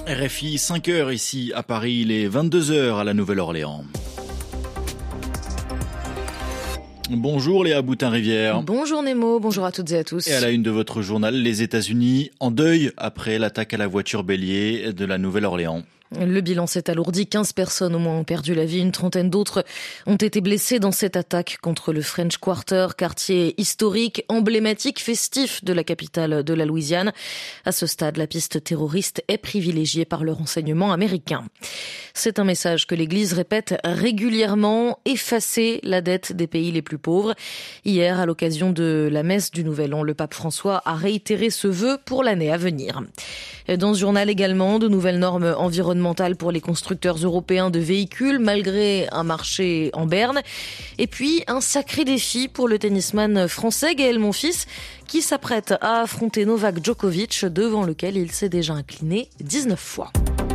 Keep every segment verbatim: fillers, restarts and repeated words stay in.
R F I, cinq heures ici à Paris, il est vingt-deux heures à la Nouvelle-Orléans. Bonjour Léa Boutin-Rivière. Bonjour Nemo, bonjour à toutes et à tous. Et à la une de votre journal, les États-Unis en deuil après l'attaque à la voiture bélier de la Nouvelle-Orléans. Le bilan s'est alourdi, quinze personnes au moins ont perdu la vie, une trentaine d'autres ont été blessées dans cette attaque contre le French Quarter, quartier historique, emblématique, festif de la capitale de la Louisiane. À ce stade, la piste terroriste est privilégiée par le renseignement américain. C'est un message que l'Église répète régulièrement, effacer la dette des pays les plus pauvres. Hier, à l'occasion de la messe du Nouvel An, le pape François a réitéré ce vœu pour l'année à venir. Dans ce journal également, de nouvelles normes environnementales pour les constructeurs européens de véhicules, malgré un marché en berne. Et puis, un sacré défi pour le tennisman français Gaël Monfils, qui s'apprête à affronter Novak Djokovic, devant lequel il s'est déjà incliné dix-neuf fois.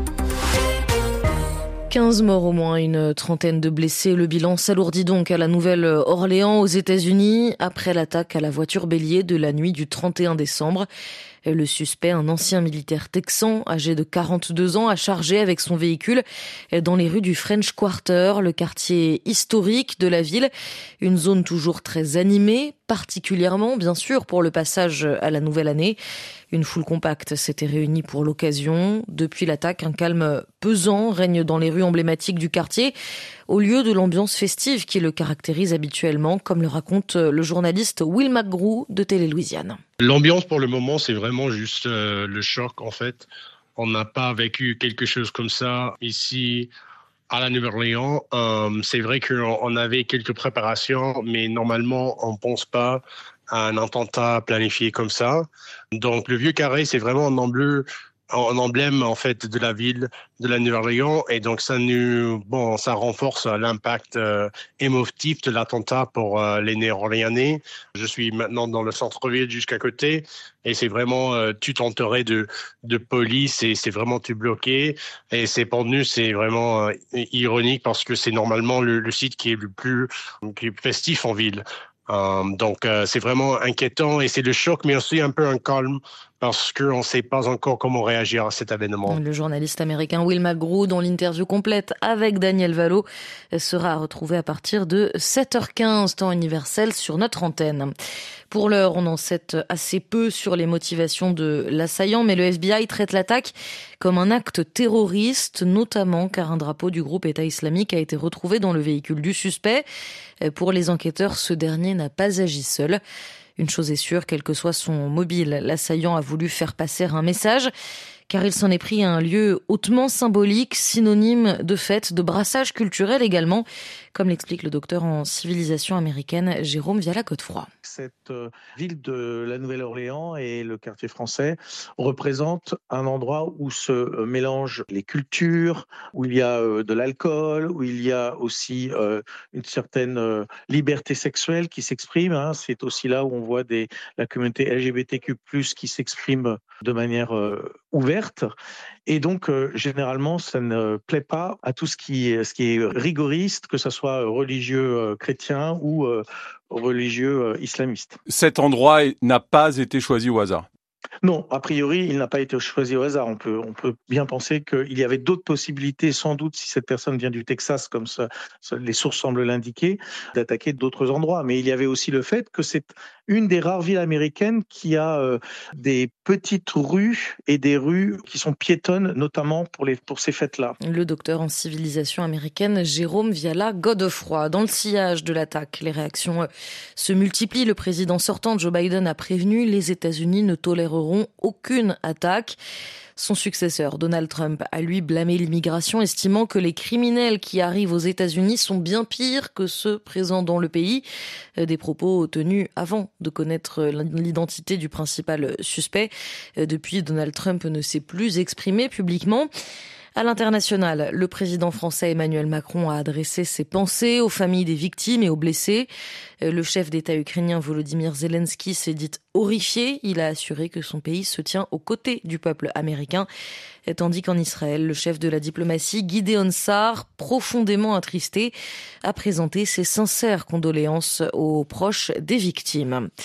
quinze morts au moins, une trentaine de blessés. Le bilan s'alourdit donc à la Nouvelle-Orléans, aux États-Unis, après l'attaque à la voiture bélier de la nuit du trente et un décembre. Le suspect, un ancien militaire texan âgé de quarante-deux ans, a chargé avec son véhicule dans les rues du French Quarter, le quartier historique de la ville. Une zone toujours très animée, particulièrement bien sûr pour le passage à la nouvelle année. Une foule compacte s'était réunie pour l'occasion. Depuis l'attaque, un calme pesant règne dans les rues emblématiques du quartier, au lieu de l'ambiance festive qui le caractérise habituellement, comme le raconte le journaliste Will McGrew de Télé-Louisiane. L'ambiance pour le moment, c'est vraiment juste euh, le choc en fait. On n'a pas vécu quelque chose comme ça ici à la Nouvelle-Orléans. Euh, c'est vrai qu'on avait quelques préparations, mais normalement, on ne pense pas à un attentat planifié comme ça. Donc, le Vieux Carré, c'est vraiment un emblème, un emblème en fait de la ville de la Nouvelle-Orléans, et donc ça nous, bon, ça renforce l'impact euh, émotif de l'attentat pour euh, les Néo-Orléanais. Je suis maintenant dans le centre-ville jusqu'à côté, et c'est vraiment euh, tout entouré de de police, et c'est vraiment tout bloqué. Et c'est pour nous, c'est vraiment euh, ironique parce que c'est normalement le, le site qui est le plus, le plus festif en ville. Euh, donc euh, c'est vraiment inquiétant, et c'est le choc, mais aussi un peu un calme parce qu'on ne sait pas encore comment réagir à cet événement. Le journaliste américain Will McGrew, dont l'interview complète avec Daniel Valo sera retrouvée à partir de sept heures quinze, temps universel, sur notre antenne. Pour l'heure, on en sait assez peu sur les motivations de l'assaillant, mais le F B I traite l'attaque comme un acte terroriste, notamment car un drapeau du groupe État islamique a été retrouvé dans le véhicule du suspect. Pour les enquêteurs, ce dernier n'a pas agi seul. Une chose est sûre, quel que soit son mobile, l'assaillant a voulu faire passer un message, car il s'en est pris à un lieu hautement symbolique, synonyme de fête, de brassage culturel également, comme l'explique le docteur en civilisation américaine Jérôme Viala-Godefroy. Cette euh, ville de la Nouvelle-Orléans et le quartier français représentent un endroit où se euh, mélangent les cultures, où il y a euh, de l'alcool, où il y a aussi euh, une certaine euh, liberté sexuelle qui s'exprime. Hein. C'est aussi là où on voit des, la communauté L G B T Q plus, qui s'exprime de manière euh, ouverte. Et donc, euh, généralement, ça ne plaît pas à tout ce qui est, ce qui est rigoriste, que ce soit religieux euh, chrétien ou euh, religieux euh, islamiste. Cet endroit n'a pas été choisi au hasard. Non, a priori, il n'a pas été choisi au hasard. On peut, on peut bien penser qu'il y avait d'autres possibilités, sans doute, si cette personne vient du Texas, comme ça, ça, les sources semblent l'indiquer, d'attaquer d'autres endroits. Mais il y avait aussi le fait que c'est une des rares villes américaines qui a euh, des petites rues et des rues qui sont piétonnes, notamment pour, les, pour ces fêtes-là. Le docteur en civilisation américaine Jérôme Viala-Godefroy. Dans le sillage de l'attaque, les réactions se multiplient. Le président sortant, Joe Biden, a prévenu les États-Unis ne toléreront aucune attaque. Son successeur, Donald Trump, a lui blâmé l'immigration, estimant que les criminels qui arrivent aux États-Unis sont bien pires que ceux présents dans le pays. Des propos tenus avant de connaître l'identité du principal suspect. Depuis, Donald Trump ne s'est plus exprimé publiquement. À l'international, le président français Emmanuel Macron a adressé ses pensées aux familles des victimes et aux blessés. Le chef d'État ukrainien Volodymyr Zelensky s'est dit horrifié. Il a assuré que son pays se tient aux côtés du peuple américain. Tandis qu'en Israël, le chef de la diplomatie, Gideon Sa'ar, profondément attristé, a présenté ses sincères condoléances aux proches des victimes.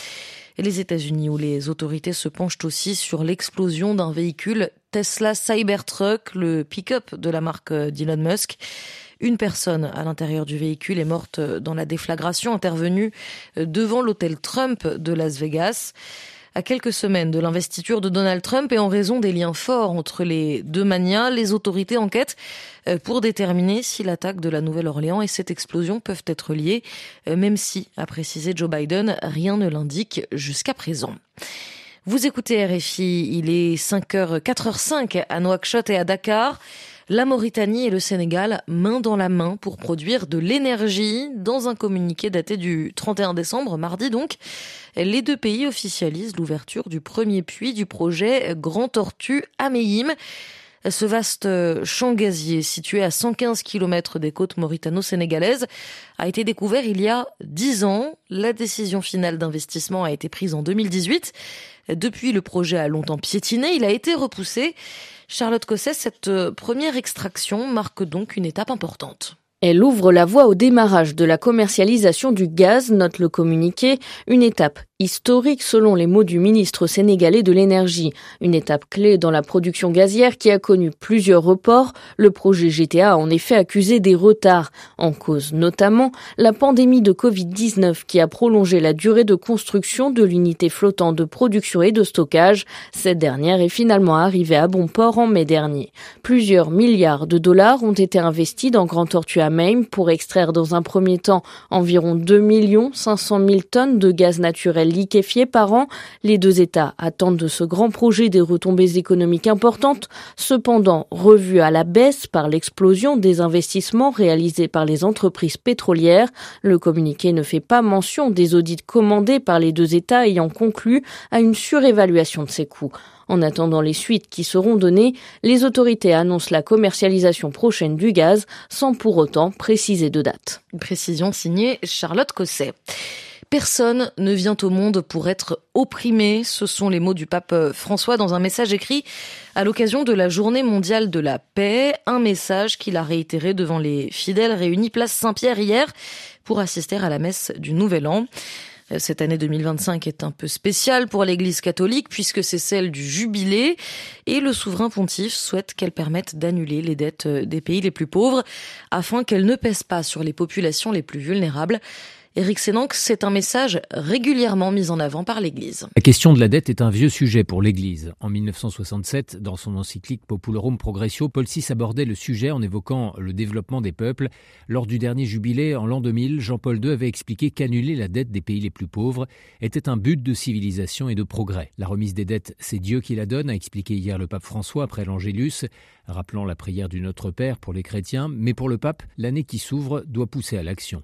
Les États-Unis, où les autorités se penchent aussi sur l'explosion d'un véhicule Tesla Cybertruck, le pick-up de la marque d'Elon Musk. Une personne à l'intérieur du véhicule est morte dans la déflagration intervenue devant l'hôtel Trump de Las Vegas. À quelques semaines de l'investiture de Donald Trump et en raison des liens forts entre les deux manias, les autorités enquêtent pour déterminer si l'attaque de la Nouvelle-Orléans et cette explosion peuvent être liées, même si, a précisé Joe Biden, rien ne l'indique jusqu'à présent. Vous écoutez R F I, il est cinq heures, quatre heures cinq à Nouakchott et à Dakar. La Mauritanie et le Sénégal, main dans la main pour produire de l'énergie. Dans un communiqué daté du trente et un décembre, mardi donc, les deux pays officialisent l'ouverture du premier puits du projet Grand Tortue à Mehim. Ce vaste champ gazier, situé à cent quinze kilomètres des côtes mauritano-sénégalaises, a été découvert il y a dix ans. La décision finale d'investissement a été prise en deux mille dix-huit. Depuis, le projet a longtemps piétiné. Il a été repoussé. Charlotte Cosset, cette première extraction marque donc une étape importante. Elle ouvre la voie au démarrage de la commercialisation du gaz, note le communiqué, une étape historique selon les mots du ministre sénégalais de l'énergie. Une étape clé dans la production gazière qui a connu plusieurs reports. Le projet G T A a en effet accusé des retards, en cause notamment la pandémie de covid dix-neuf qui a prolongé la durée de construction de l'unité flottante de production et de stockage. Cette dernière est finalement arrivée à bon port en mai dernier. Plusieurs milliards de dollars ont été investis dans Grand Tortue à Mehim pour extraire dans un premier temps environ deux millions cinq cent mille tonnes de gaz naturel liquéfié par an. Les deux États attendent de ce grand projet des retombées économiques importantes, cependant revues à la baisse par l'explosion des investissements réalisés par les entreprises pétrolières. Le communiqué ne fait pas mention des audits commandés par les deux États ayant conclu à une surévaluation de ces coûts. En attendant les suites qui seront données, les autorités annoncent la commercialisation prochaine du gaz sans pour autant préciser de date. Une précision signée Charlotte Cosset. Personne ne vient au monde pour être opprimé. Ce sont les mots du pape François dans un message écrit à l'occasion de la Journée mondiale de la paix. Un message qu'il a réitéré devant les fidèles réunis place Saint-Pierre hier pour assister à la messe du Nouvel An. Cette année deux mille vingt-cinq est un peu spéciale pour l'Église catholique puisque c'est celle du jubilé et le souverain pontife souhaite qu'elle permette d'annuler les dettes des pays les plus pauvres afin qu'elles ne pèsent pas sur les populations les plus vulnérables. Éric Sénanque, c'est un message régulièrement mis en avant par l'Église. La question de la dette est un vieux sujet pour l'Église. En mille neuf cent soixante-sept, dans son encyclique Populorum Progressio, Paul six abordait le sujet en évoquant le développement des peuples. Lors du dernier jubilé, en l'an deux mille, Jean-Paul deux avait expliqué qu'annuler la dette des pays les plus pauvres était un but de civilisation et de progrès. La remise des dettes, c'est Dieu qui la donne, a expliqué hier le pape François après l'Angélus, rappelant la prière du Notre Père pour les chrétiens. Mais pour le pape, l'année qui s'ouvre doit pousser à l'action.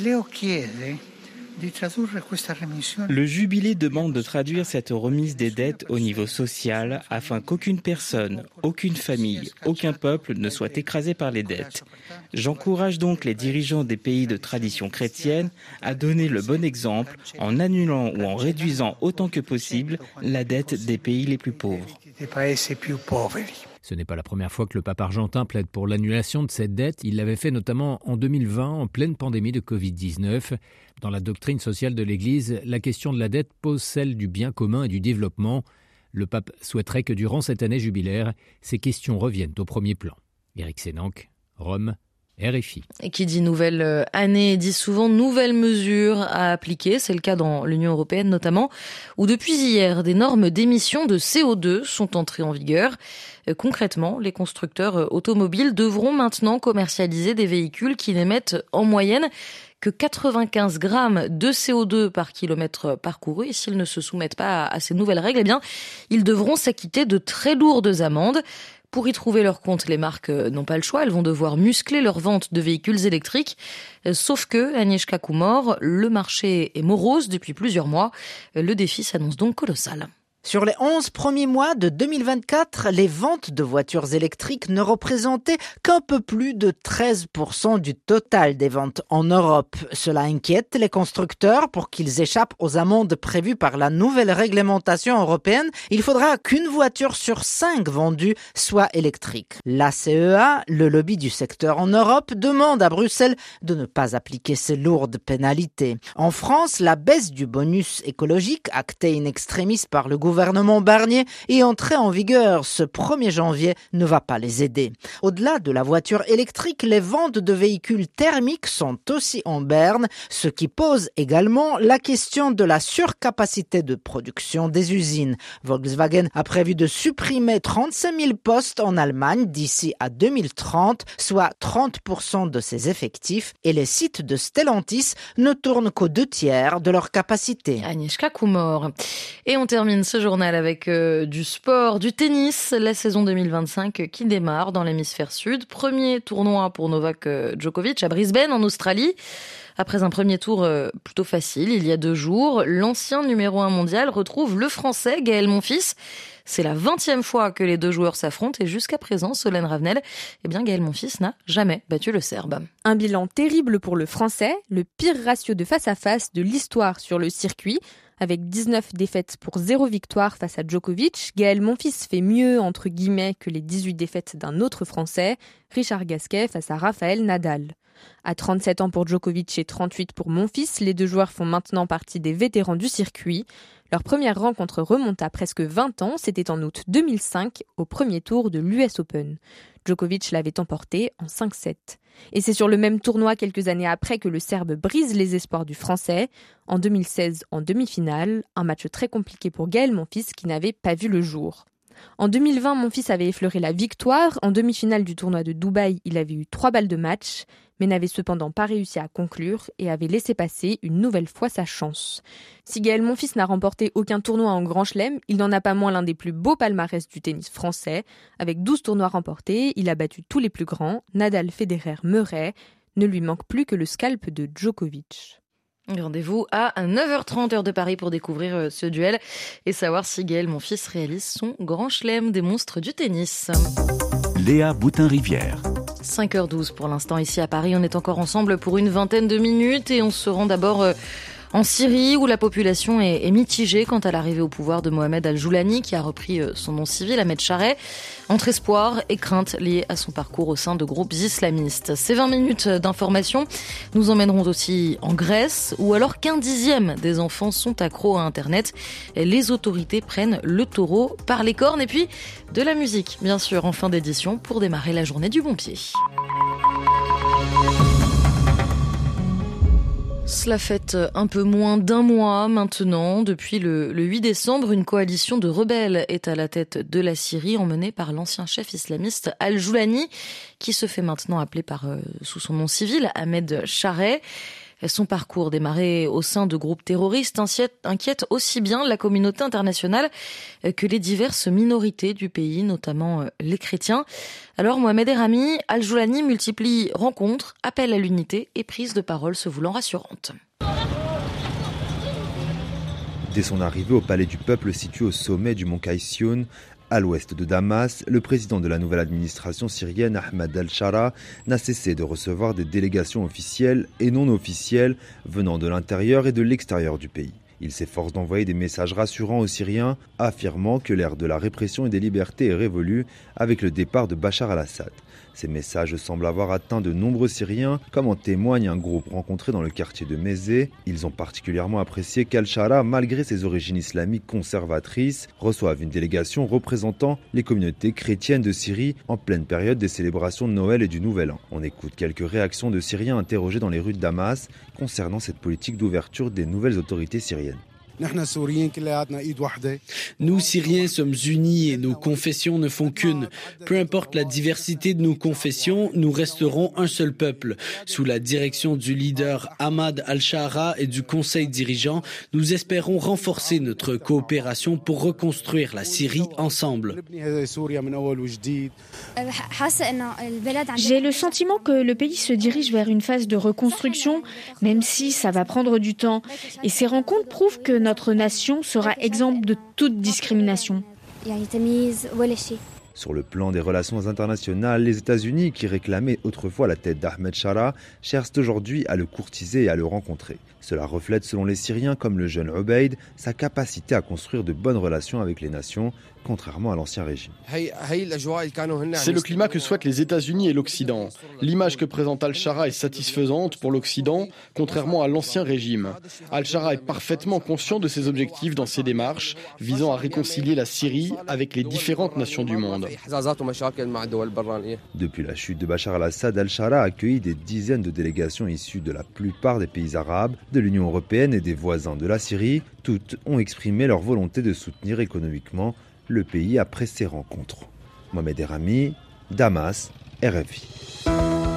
Le jubilé demande de traduire cette remise des dettes au niveau social afin qu'aucune personne, aucune famille, aucun peuple ne soit écrasé par les dettes. J'encourage donc les dirigeants des pays de tradition chrétienne à donner le bon exemple en annulant ou en réduisant autant que possible la dette des pays les plus pauvres. Ce n'est pas la première fois que le pape argentin plaide pour l'annulation de cette dette. Il l'avait fait notamment en deux mille vingt, en pleine pandémie de covid dix-neuf. Dans la doctrine sociale de l'Église, la question de la dette pose celle du bien commun et du développement. Le pape souhaiterait que durant cette année jubilaire, ces questions reviennent au premier plan. Éric Sénanque, Rome, R F I. Et qui dit nouvelle année dit souvent nouvelles mesures à appliquer. C'est le cas dans l'Union européenne notamment, où depuis hier, des normes d'émissions de C O deux sont entrées en vigueur. Concrètement, les constructeurs automobiles devront maintenant commercialiser des véhicules qui n'émettent en moyenne que quatre-vingt-quinze grammes de C O deux par kilomètre parcouru. Et s'ils ne se soumettent pas à ces nouvelles règles, eh bien, ils devront s'acquitter de très lourdes amendes. Pour y trouver leur compte, les marques n'ont pas le choix. Elles vont devoir muscler leur vente de véhicules électriques. Sauf que, Agnieszka Kumor, le marché est morose depuis plusieurs mois. Le défi s'annonce donc colossal. Sur les onze premiers mois de deux mille vingt-quatre, les ventes de voitures électriques ne représentaient qu'un peu plus de treize pour cent du total des ventes en Europe. Cela inquiète les constructeurs pour qu'ils échappent aux amendes prévues par la nouvelle réglementation européenne. Il faudra qu'une voiture sur cinq vendue soit électrique. L'A C E A, le lobby du secteur en Europe, demande à Bruxelles de ne pas appliquer ces lourdes pénalités. En France, la baisse du bonus écologique, actée in extremis par le gouvernement, Le gouvernement Barnier est entré en vigueur ce premier janvier ne va pas les aider. Au-delà de la voiture électrique, les ventes de véhicules thermiques sont aussi en berne, ce qui pose également la question de la surcapacité de production des usines. Volkswagen a prévu de supprimer trente-cinq mille postes en Allemagne d'ici à deux mille trente, soit trente pour cent de ses effectifs, et les sites de Stellantis ne tournent qu'aux deux tiers de leur capacité. Agnieszka Kumor. Et on termine ce journal avec euh, du sport, du tennis, la saison deux mille vingt-cinq qui démarre dans l'hémisphère sud. Premier tournoi pour Novak Djokovic à Brisbane en Australie. Après un premier tour euh, plutôt facile, il y a deux jours, l'ancien numéro un mondial retrouve le français Gaël Monfils. C'est la vingtième fois que les deux joueurs s'affrontent et jusqu'à présent, Solène Ravenel, eh bien Gaël Monfils n'a jamais battu le Serbe. Un bilan terrible pour le français, le pire ratio de face-à-face de l'histoire sur le circuit. Avec dix-neuf défaites pour zéro victoire face à Djokovic, Gaël Monfils fait mieux entre guillemets que les dix-huit défaites d'un autre Français, Richard Gasquet face à Raphaël Nadal. À trente-sept ans pour Djokovic et trente-huit pour Monfils, les deux joueurs font maintenant partie des vétérans du circuit. Leur première rencontre remonte à presque vingt ans, c'était en août deux mille cinq, au premier tour de l'U S Open. Djokovic l'avait emporté en cinq sept. Et c'est sur le même tournoi quelques années après que le Serbe brise les espoirs du Français. En deux mille seize, en demi-finale, un match très compliqué pour Gaël Monfils qui n'avait pas vu le jour. En deux mille vingt, Monfils avait effleuré la victoire. En demi-finale du tournoi de Dubaï, il avait eu trois balles de match, mais n'avait cependant pas réussi à conclure et avait laissé passer une nouvelle fois sa chance. Si Gaël Monfils n'a remporté aucun tournoi en Grand Chelem, il n'en a pas moins l'un des plus beaux palmarès du tennis français. Avec douze tournois remportés, il a battu tous les plus grands, Nadal, Federer, Murray. Ne lui manque plus que le scalp de Djokovic. Rendez-vous à neuf heures trente heure de Paris pour découvrir ce duel et savoir si Gaël Monfils réalise son grand chelem des monstres du tennis. Léa Boutin-Rivière. cinq heures douze pour l'instant ici à Paris. On est encore ensemble pour une vingtaine de minutes et on se rend d'abord en Syrie où la population est, est mitigée quant à l'arrivée au pouvoir de Mohamed Al-Joulani qui a repris son nom civil, Ahmed Chareh, entre espoir et crainte liées à son parcours au sein de groupes islamistes. Ces vingt minutes d'information nous emmèneront aussi en Grèce où alors qu'un dixième des enfants sont accros à Internet, les autorités prennent le taureau par les cornes et puis de la musique bien sûr en fin d'édition pour démarrer la journée du bon pied. Cela fait un peu moins d'un mois maintenant. Depuis le, le huit décembre, une coalition de rebelles est à la tête de la Syrie, emmenée par l'ancien chef islamiste Al-Joulani, qui se fait maintenant appeler par, euh, sous son nom civil, Ahmed Chareh. Son parcours démarré au sein de groupes terroristes inquiète aussi bien la communauté internationale que les diverses minorités du pays, notamment les chrétiens. Alors Mohamed Errami, Al-Joulani multiplie rencontres, appels à l'unité et prises de parole se voulant rassurantes. Dès son arrivée au palais du peuple situé au sommet du mont Kaysioun, à l'ouest de Damas, le président de la nouvelle administration syrienne, Ahmed Al-Shara, n'a cessé de recevoir des délégations officielles et non officielles venant de l'intérieur et de l'extérieur du pays. Il s'efforce d'envoyer des messages rassurants aux Syriens, affirmant que l'ère de la répression et des libertés est révolue avec le départ de Bachar al-Assad. Ces messages semblent avoir atteint de nombreux Syriens, comme en témoigne un groupe rencontré dans le quartier de Mézé. Ils ont particulièrement apprécié qu'Al-Shara, malgré ses origines islamiques conservatrices, reçoive une délégation représentant les communautés chrétiennes de Syrie en pleine période des célébrations de Noël et du Nouvel An. On écoute quelques réactions de Syriens interrogés dans les rues de Damas concernant cette politique d'ouverture des nouvelles autorités syriennes. Nous, Syriens, sommes unis et nos confessions ne font qu'une. Peu importe la diversité de nos confessions, nous resterons un seul peuple. Sous la direction du leader Ahmad Al-Shara et du conseil dirigeant, nous espérons renforcer notre coopération pour reconstruire la Syrie ensemble. J'ai le sentiment que le pays se dirige vers une phase de reconstruction, même si ça va prendre du temps. Et ces rencontres prouvent que notre nation sera exempte de toute discrimination. Sur le plan des relations internationales, les États-Unis, qui réclamaient autrefois la tête d'Ahmed Shara, cherchent aujourd'hui à le courtiser et à le rencontrer. Cela reflète, selon les Syriens comme le jeune Obeid, sa capacité à construire de bonnes relations avec les nations, contrairement à l'ancien régime. C'est le climat que souhaitent les États-Unis et l'Occident. L'image que présente Al-Shara est satisfaisante pour l'Occident, contrairement à l'ancien régime. Al-Shara est parfaitement conscient de ses objectifs dans ses démarches, visant à réconcilier la Syrie avec les différentes nations du monde. Depuis la chute de Bachar al-Assad, Al-Shara a accueilli des dizaines de délégations issues de la plupart des pays arabes, de l'Union européenne et des voisins de la Syrie. Toutes ont exprimé leur volonté de soutenir économiquement le pays après ces rencontres. Mohamed Erami, Damas, R F I.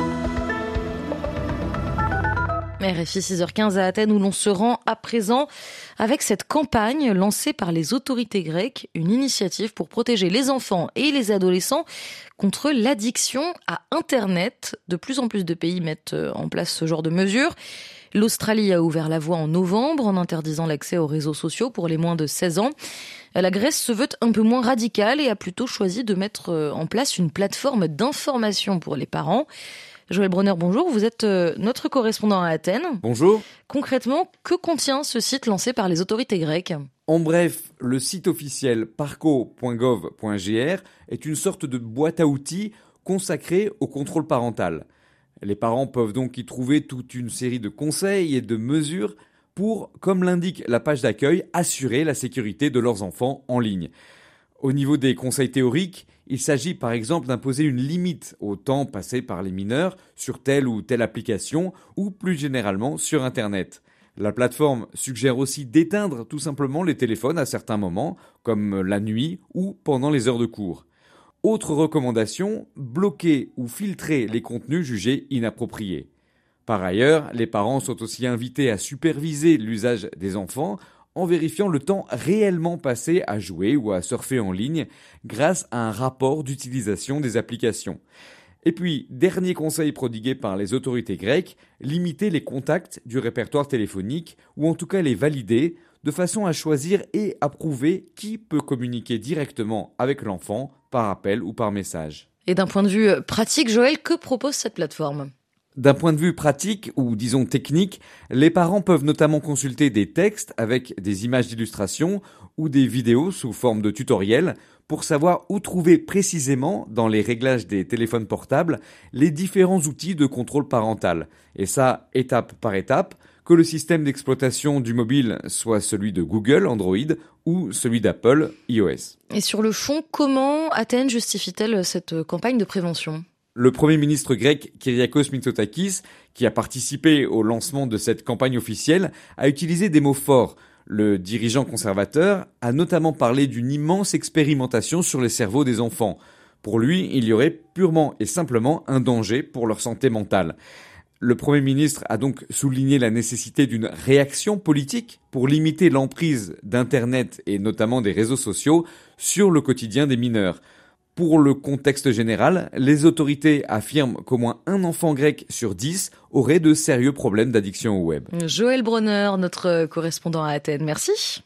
R F I six heures quinze à Athènes où l'on se rend à présent avec cette campagne lancée par les autorités grecques, une initiative pour protéger les enfants et les adolescents contre l'addiction à Internet. De plus en plus de pays mettent en place ce genre de mesures. L'Australie a ouvert la voie en novembre en interdisant l'accès aux réseaux sociaux pour les moins de seize ans. La Grèce se veut un peu moins radicale et a plutôt choisi de mettre en place une plateforme d'information pour les parents. Joël Bronner, bonjour. Vous êtes notre correspondant à Athènes. Bonjour. Concrètement, que contient ce site lancé par les autorités grecques ? En bref, le site officiel parco point gov point g r est une sorte de boîte à outils consacrée au contrôle parental. Les parents peuvent donc y trouver toute une série de conseils et de mesures pour, comme l'indique la page d'accueil, assurer la sécurité de leurs enfants en ligne. Au niveau des conseils théoriques, il s'agit par exemple d'imposer une limite au temps passé par les mineurs sur telle ou telle application ou plus généralement sur Internet. La plateforme suggère aussi d'éteindre tout simplement les téléphones à certains moments, comme la nuit ou pendant les heures de cours. Autre recommandation, bloquer ou filtrer les contenus jugés inappropriés. Par ailleurs, les parents sont aussi invités à superviser l'usage des enfants en vérifiant le temps réellement passé à jouer ou à surfer en ligne grâce à un rapport d'utilisation des applications. Et puis, dernier conseil prodigué par les autorités grecques, limiter les contacts du répertoire téléphonique ou en tout cas les valider de façon à choisir et approuver qui peut communiquer directement avec l'enfant par appel ou par message. Et d'un point de vue pratique, Joël, que propose cette plateforme ? D'un point de vue pratique ou disons technique, les parents peuvent notamment consulter des textes avec des images d'illustration ou des vidéos sous forme de tutoriels pour savoir où trouver précisément dans les réglages des téléphones portables les différents outils de contrôle parental. Et ça, étape par étape, que le système d'exploitation du mobile soit celui de Google, Android, ou celui d'Apple, iOS. Et sur le fond, comment Athènes justifie-t-elle cette campagne de prévention ? Le Premier ministre grec Kyriakos Mitsotakis, qui a participé au lancement de cette campagne officielle, a utilisé des mots forts. Le dirigeant conservateur a notamment parlé d'une immense expérimentation sur les cerveaux des enfants. Pour lui, il y aurait purement et simplement un danger pour leur santé mentale. Le Premier ministre a donc souligné la nécessité d'une réaction politique pour limiter l'emprise d'Internet et notamment des réseaux sociaux sur le quotidien des mineurs. Pour le contexte général, les autorités affirment qu'au moins un enfant grec sur dix aurait de sérieux problèmes d'addiction au web. Joël Bronner, notre correspondant à Athènes, merci.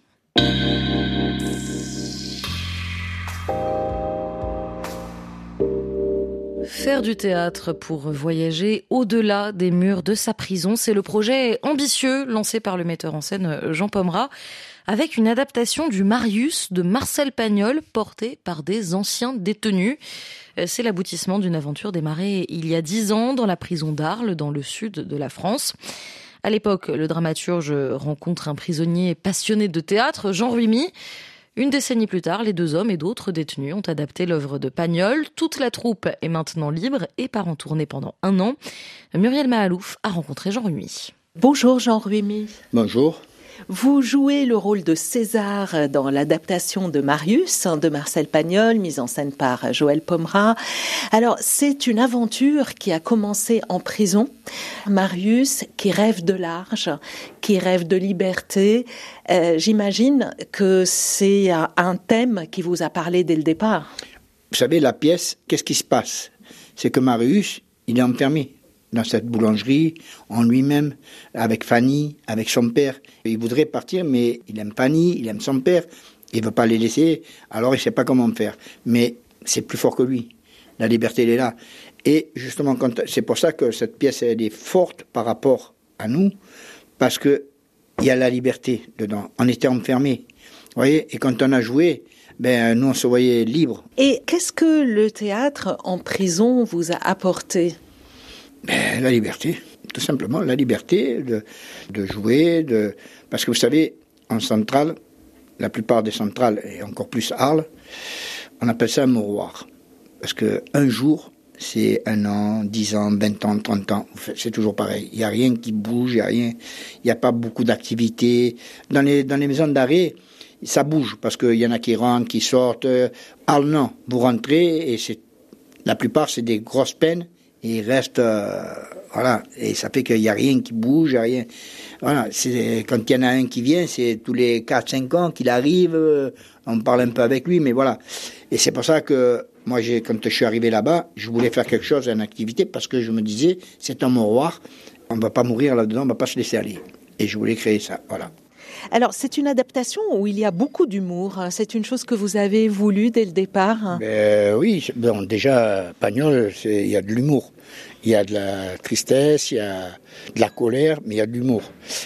Faire du théâtre pour voyager au-delà des murs de sa prison, c'est le projet ambitieux lancé par le metteur en scène Jean Pomera, avec une adaptation du Marius de Marcel Pagnol portée par des anciens détenus. C'est l'aboutissement d'une aventure démarrée il y a dix ans dans la prison d'Arles, dans le sud de la France. À l'époque, le dramaturge rencontre un prisonnier passionné de théâtre, Jean Rumi. Une décennie plus tard, les deux hommes et d'autres détenus ont adapté l'œuvre de Pagnol. Toute la troupe est maintenant libre et part en tournée pendant un an. Muriel Mahalouf a rencontré Jean Rumi. Bonjour Jean Rumi. Bonjour. Vous jouez le rôle de César dans l'adaptation de Marius de Marcel Pagnol, mise en scène par Joël Pomera. Alors, c'est une aventure qui a commencé en prison. Marius, qui rêve de large, qui rêve de liberté. Euh, j'imagine que c'est un thème qui vous a parlé dès le départ. Vous savez, la pièce, qu'est-ce qui se passe ? C'est que Marius, il est enfermé dans cette boulangerie, en lui-même, avec Fanny, avec son père. Il voudrait partir, mais il aime Fanny, il aime son père, il ne veut pas les laisser, alors il ne sait pas comment faire. Mais c'est plus fort que lui. La liberté, elle est là. Et justement, quand, c'est pour ça que cette pièce, elle est forte par rapport à nous, parce qu'il y a la liberté dedans. On était enfermés. Vous voyez, et quand on a joué, ben, nous, on se voyait libres. Et qu'est-ce que le théâtre en prison vous a apporté ? Ben, la liberté, tout simplement, la liberté de, de jouer, de... parce que vous savez, en centrale, la plupart des centrales, et encore plus Arles, on appelle ça un mouroir. Parce qu'un jour, c'est un an, dix ans, vingt ans, trente ans, c'est toujours pareil. Il n'y a rien qui bouge, il n'y a rien, il n'y a pas beaucoup d'activités. Dans les, dans les maisons d'arrêt, ça bouge, parce qu'il y en a qui rentrent, qui sortent. Ah non, vous rentrez, et c'est, la plupart, c'est des grosses peines, et il reste, euh, voilà, et ça fait qu'il n'y a rien qui bouge, il n'y a rien. Voilà, c'est, quand il y en a un qui vient, c'est tous les quatre cinq ans qu'il arrive, on parle un peu avec lui, mais voilà. Et c'est pour ça que, moi, j'ai, quand je suis arrivé là-bas, je voulais faire quelque chose, une activité, parce que je me disais, c'est un mouroir, on ne va pas mourir là-dedans, on ne va pas se laisser aller. Et je voulais créer ça, voilà. Alors, c'est une adaptation où il y a beaucoup d'humour. C'est une chose que vous avez voulu dès le départ. Ben, oui, bon, déjà, Pagnol, c'est, il y a de l'humour. Il y a de la tristesse, il y a de la colère, mais il y a de l'humour.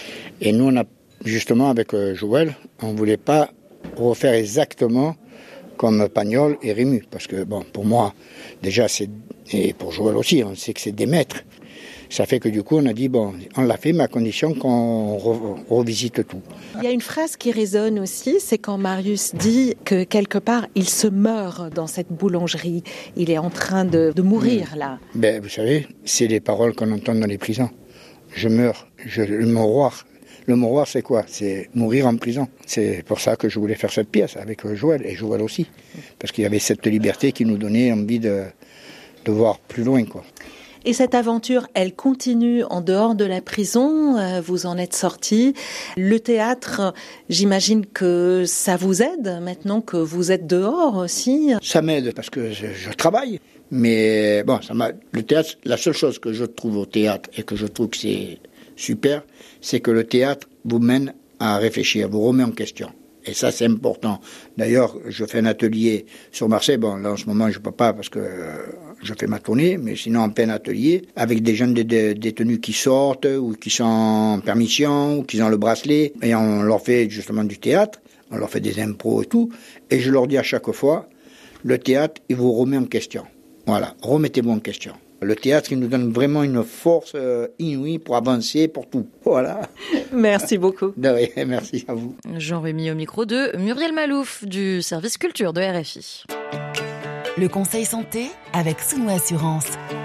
Et nous, on a, justement, avec Joël, on ne voulait pas refaire exactement comme Pagnol et Rému. Parce que, bon, pour moi, déjà, c'est, et pour Joël aussi, on sait que c'est des maîtres. Ça fait que du coup, on a dit, bon, on l'a fait, mais à condition qu'on re- revisite tout. Il y a une phrase qui résonne aussi, c'est quand Marius dit que quelque part, il se meurt dans cette boulangerie. Il est en train de, de mourir, là. Ben, vous savez, c'est les paroles qu'on entend dans les prisons. Je meurs. Je, le mouroir. Le mouroir, c'est quoi ? C'est mourir en prison. C'est pour ça que je voulais faire cette pièce avec Joël, et Joël aussi. Parce qu'il y avait cette liberté qui nous donnait envie de, de voir plus loin, quoi. Et cette aventure, elle continue en dehors de la prison, vous en êtes sorti. Le théâtre, j'imagine que ça vous aide maintenant que vous êtes dehors aussi. Ça m'aide parce que je, je travaille, mais bon, ça m'a, le théâtre, la seule chose que je trouve au théâtre et que je trouve que c'est super, c'est que le théâtre vous mène à réfléchir, vous remet en question. Et ça, c'est important. D'ailleurs, je fais un atelier sur Marseille. Bon, là, en ce moment, je peux pas parce que euh, je fais ma tournée, mais sinon, en plein atelier, avec des jeunes détenus qui sortent, ou qui sont en permission, ou qui ont le bracelet. Et on leur fait justement du théâtre. On leur fait des impros et tout. Et je leur dis à chaque fois, le théâtre, il vous remet en question. Voilà, remettez-vous en question. Le théâtre, il nous donne vraiment une force euh, inouïe pour avancer, pour tout. Voilà. Merci beaucoup. De rien, merci à vous. Jean-Rémy au micro de Muriel Malouf du service culture de R F I. Le conseil santé avec Souno Assurance.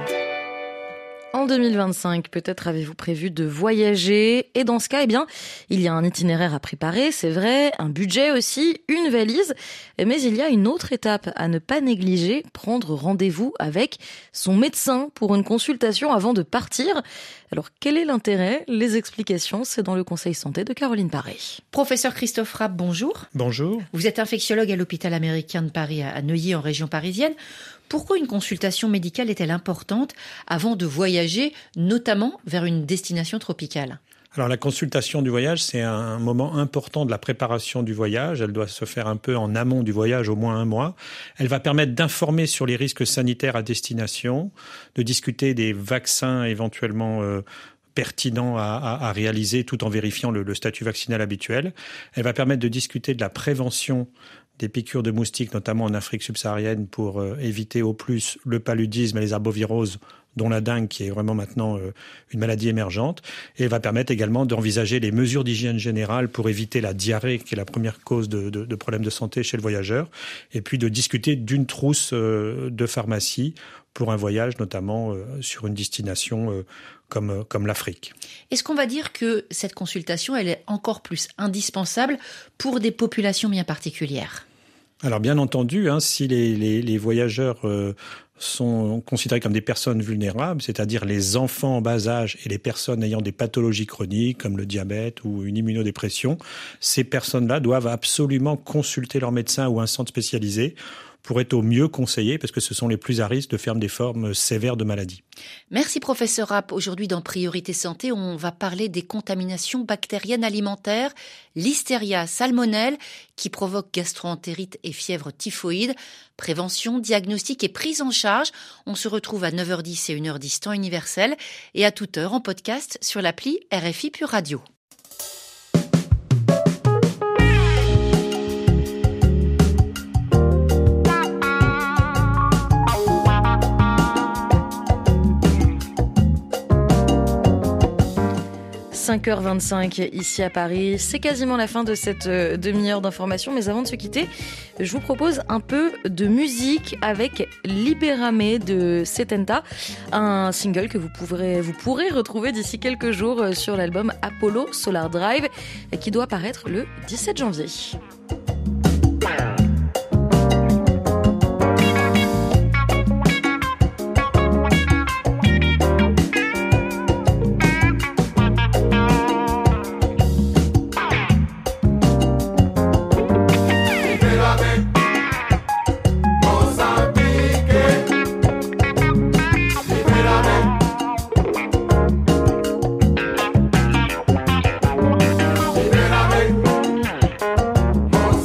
En deux mille vingt-cinq, peut-être avez-vous prévu de voyager. Et dans ce cas, eh bien, il y a un itinéraire à préparer, c'est vrai, un budget aussi, une valise. Mais il y a une autre étape à ne pas négliger, prendre rendez-vous avec son médecin pour une consultation avant de partir. Alors, quel est l'intérêt ? Les explications, c'est dans le conseil santé de Caroline Paré. Professeur Christophe Rapp, bonjour. Bonjour. Vous êtes infectiologue à l'hôpital américain de Paris à Neuilly, en région parisienne. Pourquoi une consultation médicale est-elle importante avant de voyager, notamment vers une destination tropicale ? Alors la consultation du voyage, c'est un moment important de la préparation du voyage. Elle doit se faire un peu en amont du voyage, au moins un mois. Elle va permettre d'informer sur les risques sanitaires à destination, de discuter des vaccins éventuellement euh, pertinents à, à, à réaliser tout en vérifiant le, le statut vaccinal habituel. Elle va permettre de discuter de la prévention des piqûres de moustiques, notamment en Afrique subsaharienne, pour euh, éviter au plus le paludisme et les arboviroses, dont la dengue, qui est vraiment maintenant euh, une maladie émergente. Et va permettre également d'envisager les mesures d'hygiène générale pour éviter la diarrhée, qui est la première cause de, de, de problèmes de santé chez le voyageur. Et puis de discuter d'une trousse euh, de pharmacie pour un voyage, notamment euh, sur une destination euh, comme, euh, comme l'Afrique. Est-ce qu'on va dire que cette consultation, elle est encore plus indispensable pour des populations bien particulières ? Alors bien entendu, hein, si les, les, les voyageurs euh, sont considérés comme des personnes vulnérables, c'est-à-dire les enfants en bas âge et les personnes ayant des pathologies chroniques comme le diabète ou une immunodépression, ces personnes-là doivent absolument consulter leur médecin ou un centre spécialisé pourrait au mieux conseiller, parce que ce sont les plus à risque de faire des formes sévères de maladie. Merci professeur Rapp. Aujourd'hui dans Priorité Santé, on va parler des contaminations bactériennes alimentaires, Listeria, salmonelle, qui provoque gastroentérite et fièvre typhoïde. Prévention, diagnostic et prise en charge. On se retrouve à neuf heures dix et une heure dix temps universel et à toute heure en podcast sur l'appli R F I Pure Radio. cinq heures vingt-cinq ici à Paris, c'est quasiment la fin de cette demi-heure d'information, mais avant de se quitter, je vous propose un peu de musique avec Libérame de Setenta, un single que vous pourrez, vous pourrez retrouver d'ici quelques jours sur l'album Apollo Solar Drive qui doit paraître le dix-sept janvier. Libérame,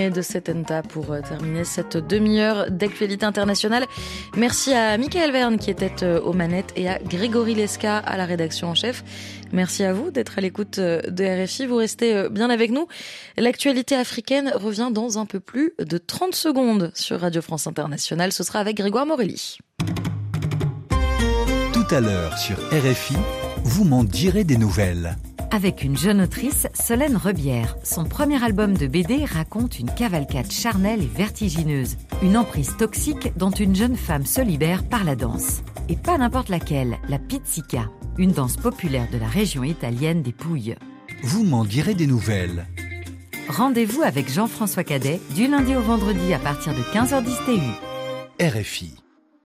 René de Setenta pour terminer cette demi-heure d'actualité internationale. Merci à Michael Verne qui était aux manettes et à Grégory Lesca à la rédaction en chef. Merci à vous d'être à l'écoute de R F I. Vous restez bien avec nous. L'actualité africaine revient dans un peu plus de trente secondes sur Radio France Internationale. Ce sera avec Grégoire Morelli. Tout à l'heure sur R F I, vous m'en direz des nouvelles. Avec une jeune autrice, Solène Rebière. Son premier album de B D raconte une cavalcade charnelle et vertigineuse. Une emprise toxique dont une jeune femme se libère par la danse. Et pas n'importe laquelle, la pizzica, une danse populaire de la région italienne des Pouilles. Vous m'en direz des nouvelles. Rendez-vous avec Jean-François Cadet du lundi au vendredi à partir de quinze heures dix T U. R F I.